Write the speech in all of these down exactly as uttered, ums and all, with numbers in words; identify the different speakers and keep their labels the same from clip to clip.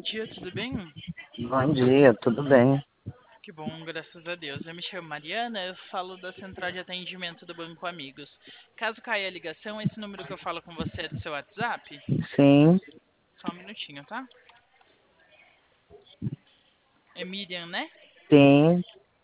Speaker 1: dia, tudo bem?
Speaker 2: Bom dia, tudo bem?
Speaker 1: Que bom, graças a Deus. Eu me chamo Mariana, eu falo da central de atendimento do Banco Amigos. Caso caia a ligação, esse número que eu falo com você é do seu WhatsApp?
Speaker 2: Sim,
Speaker 1: Só um minutinho, tá? É Miriam, né?
Speaker 2: sim.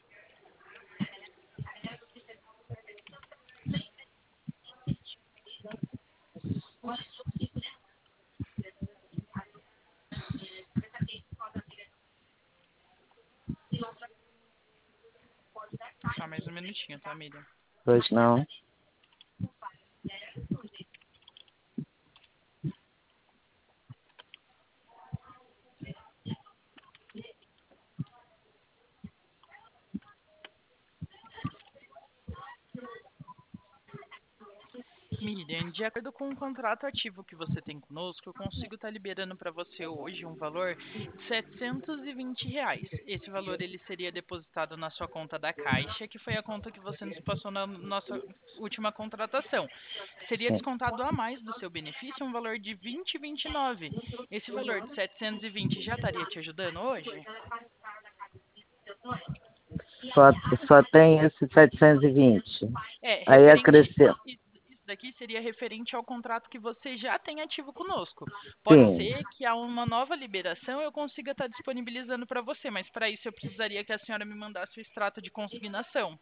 Speaker 1: Só mais um minutinho, tá, Miriam?
Speaker 2: Pois não.
Speaker 1: Miriam, de acordo com o contrato ativo que você tem conosco, eu consigo estar liberando para você hoje um valor de setecentos e vinte reais. Esse valor ele seria depositado na sua conta da Caixa, que foi a conta que você nos passou na nossa última contratação. Seria
Speaker 2: Sim.
Speaker 1: descontado a mais do seu benefício um valor de vinte e vinte e nove. Esse valor de setecentos e vinte já estaria te ajudando hoje?
Speaker 2: Só, só tem esse setecentos e vinte.
Speaker 1: É,
Speaker 2: Aí
Speaker 1: referente.
Speaker 2: acrescenta.
Speaker 1: Isso isso daqui seria referente ao contrato que você já tem ativo conosco. Pode
Speaker 2: Sim.
Speaker 1: ser que a uma nova liberação eu consiga estar disponibilizando para você, mas para isso eu precisaria que a senhora me mandasse o extrato de consignação.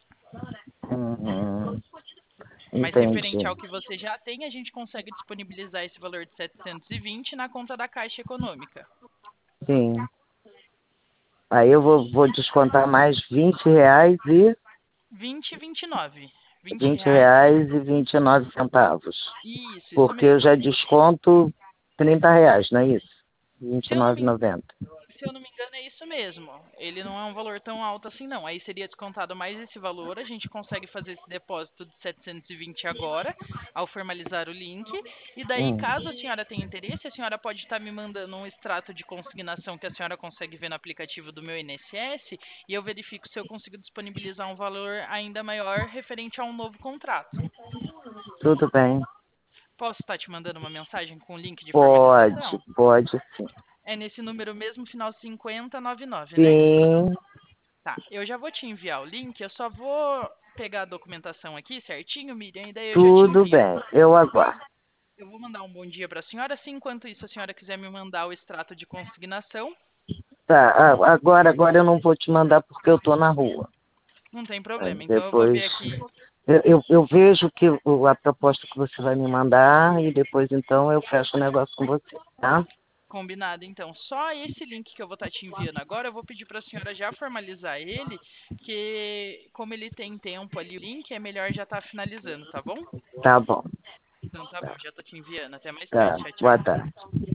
Speaker 2: Uhum.
Speaker 1: Mas
Speaker 2: Entendi.
Speaker 1: referente ao que você já tem, a gente consegue disponibilizar esse valor de setecentos e vinte na conta da Caixa Econômica.
Speaker 2: Sim. Aí eu vou, vou descontar mais vinte reais e
Speaker 1: vinte e vinte e nove. vinte
Speaker 2: vinte
Speaker 1: reais e.
Speaker 2: reais e vinte e nove centavos.
Speaker 1: Isso, isso
Speaker 2: Porque eu
Speaker 1: mesmo.
Speaker 2: já desconto trinta reais, não é isso? Vinte
Speaker 1: Se
Speaker 2: e
Speaker 1: eu não
Speaker 2: nove e
Speaker 1: me
Speaker 2: noventa.
Speaker 1: Se eu não me engano, é isso mesmo. Ele não é um valor tão alto assim, não. Aí seria descontado mais esse valor. A gente consegue fazer esse depósito de setecentos e vinte agora, ao formalizar o link. E daí,
Speaker 2: Hum.
Speaker 1: caso a senhora tenha interesse, a senhora pode estar me mandando um extrato de consignação que a senhora consegue ver no aplicativo do meu I N S S. E eu verifico se eu consigo disponibilizar um valor ainda maior referente a um novo contrato.
Speaker 2: Tudo bem.
Speaker 1: Posso estar te mandando uma mensagem com o link de
Speaker 2: Pode,
Speaker 1: formalização?
Speaker 2: pode sim.
Speaker 1: É nesse número mesmo, final cinquenta e noventa e nove, né?
Speaker 2: Sim,
Speaker 1: Tá, eu já vou te enviar o link, eu só vou pegar a documentação aqui certinho, Miriam, e daí eu já te
Speaker 2: tudo
Speaker 1: envio,
Speaker 2: bem. Eu
Speaker 1: tá?
Speaker 2: aguardo.
Speaker 1: Eu vou mandar um bom dia para a senhora, se enquanto isso a senhora quiser me mandar o extrato de consignação,
Speaker 2: Tá, a- agora, agora eu não vou te mandar porque eu tô na rua.
Speaker 1: não tem
Speaker 2: Aí
Speaker 1: problema. Então eu vou
Speaker 2: depois
Speaker 1: ver aqui,
Speaker 2: eu, eu, eu vejo que o- a proposta que você vai me mandar e depois então eu fecho o negócio com você, tá?
Speaker 1: combinado então. Só esse link que eu vou estar te enviando agora, eu vou pedir para a senhora já formalizar ele, que como ele tem tempo ali o link, é melhor já estar finalizando, tá bom?
Speaker 2: Tá bom.
Speaker 1: Então tá bom, já tô te enviando. Até mais
Speaker 2: Tá.
Speaker 1: tarde. Tchau,
Speaker 2: Boa
Speaker 1: tchau.
Speaker 2: tarde.